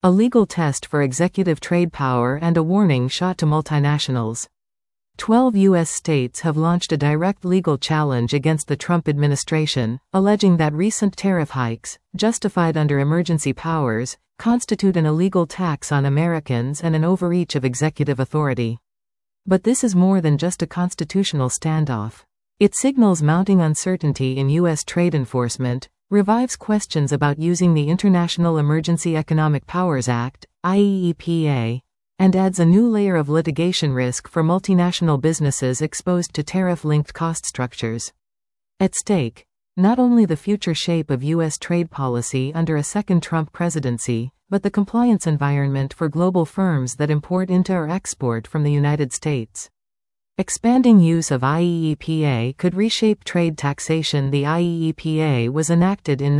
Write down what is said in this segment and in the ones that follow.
A legal test for executive trade power and a warning shot to multinationals. 12 U.S. states have launched a direct legal challenge against the Trump administration, alleging that recent tariff hikes, justified under emergency powers, constitute an illegal tax on Americans and an overreach of executive authority. But this is more than just a constitutional standoff. It signals mounting uncertainty in U.S. trade enforcement, revives questions about using the International Emergency Economic Powers Act, IEEPA, and adds a new layer of litigation risk for multinational businesses exposed to tariff-linked cost structures. At stake, not only the future shape of U.S. trade policy under a second Trump presidency, but the compliance environment for global firms that import into or export from the United States. Expanding use of IEEPA could reshape trade taxation. The IEEPA was enacted in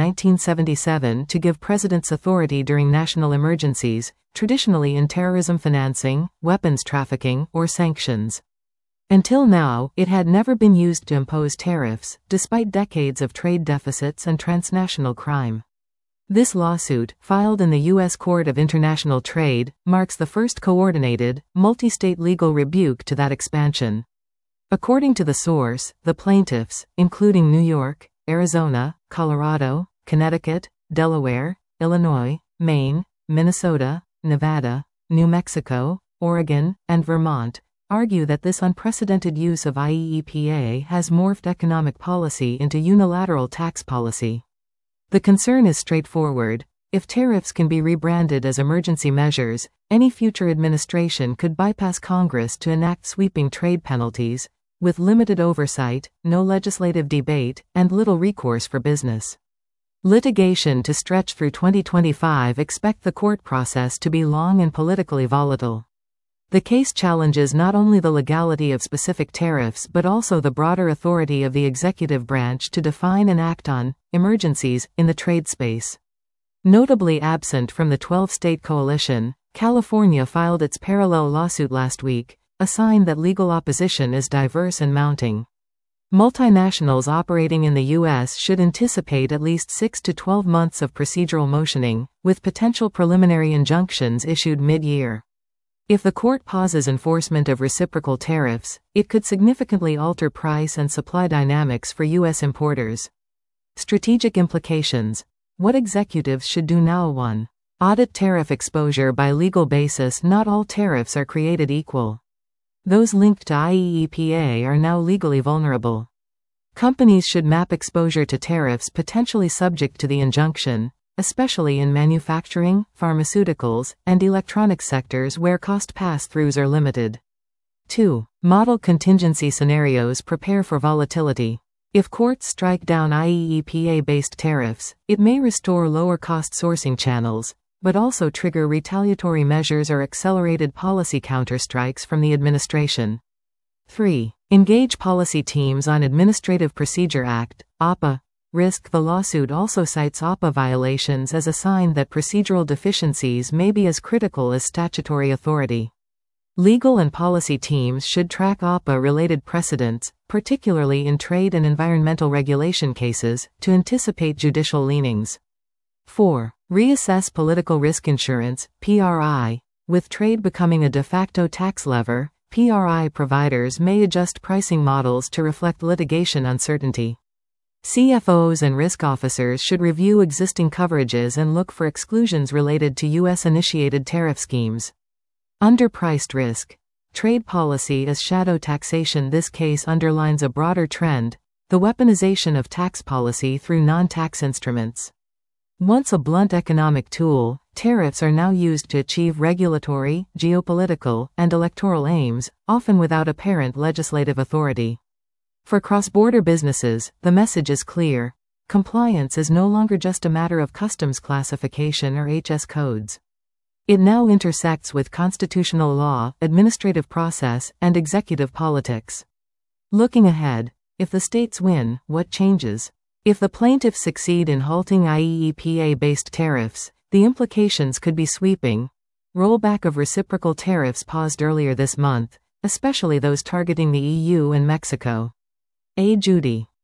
1977 to give presidents authority during national emergencies, traditionally in terrorism financing, weapons trafficking, or sanctions. Until now, it had never been used to impose tariffs, despite decades of trade deficits and transnational crime. This lawsuit, filed in the U.S. Court of International Trade, marks the first coordinated, multi-state legal rebuke to that expansion. According to the source, the plaintiffs, including New York, Arizona, Colorado, Connecticut, Delaware, Illinois, Maine, Minnesota, Nevada, New Mexico, Oregon, and Vermont, argue that this unprecedented use of IEEPA has morphed economic policy into unilateral tax policy. The concern is straightforward. If tariffs can be rebranded as emergency measures, any future administration could bypass Congress to enact sweeping trade penalties, with limited oversight, no legislative debate, and little recourse for business. Litigation to stretch through 2025. Expect the court process to be long and politically volatile. The case challenges not only the legality of specific tariffs but also the broader authority of the executive branch to define and act on emergencies in the trade space. Notably absent from the 12-state coalition, California filed its parallel lawsuit last week, a sign that legal opposition is diverse and mounting. Multinationals operating in the U.S. should anticipate at least 6 to 12 months of procedural motioning, with potential preliminary injunctions issued mid-year. If the court pauses enforcement of reciprocal tariffs, it could significantly alter price and supply dynamics for U.S. importers. Strategic implications. What executives should do now. 1. Audit tariff exposure by legal basis. Not all tariffs are created equal. Those linked to IEEPA are now legally vulnerable. Companies should map exposure to tariffs potentially subject to the injunction, especially in manufacturing, pharmaceuticals, and electronics sectors where cost pass-throughs are limited. 2. Model contingency scenarios. Prepare for volatility. If courts strike down IEEPA-based tariffs, it may restore lower-cost sourcing channels, but also trigger retaliatory measures or accelerated policy counterstrikes from the administration. 3. Engage policy teams on Administrative Procedure Act, APA, risk. The lawsuit also cites APA violations as a sign that procedural deficiencies may be as critical as statutory authority. Legal and policy teams should track APA-related precedents, particularly in trade and environmental regulation cases, to anticipate judicial leanings. 4. Reassess political risk insurance, PRI. With trade becoming a de facto tax lever, PRI providers may adjust pricing models to reflect litigation uncertainty. CFOs and risk officers should review existing coverages and look for exclusions related to U.S.-initiated tariff schemes. Underpriced risk. Trade policy as shadow taxation. This case underlines a broader trend, the weaponization of tax policy through non-tax instruments. Once a blunt economic tool, tariffs are now used to achieve regulatory, geopolitical, and electoral aims, often without apparent legislative authority. For cross-border businesses, the message is clear. Compliance is no longer just a matter of customs classification or HS codes. It now intersects with constitutional law, administrative process, and executive politics. Looking ahead, if the states win, what changes? If the plaintiffs succeed in halting IEEPA-based tariffs, the implications could be sweeping. Rollback of reciprocal tariffs paused earlier this month, especially those targeting the EU and Mexico. A. Judy.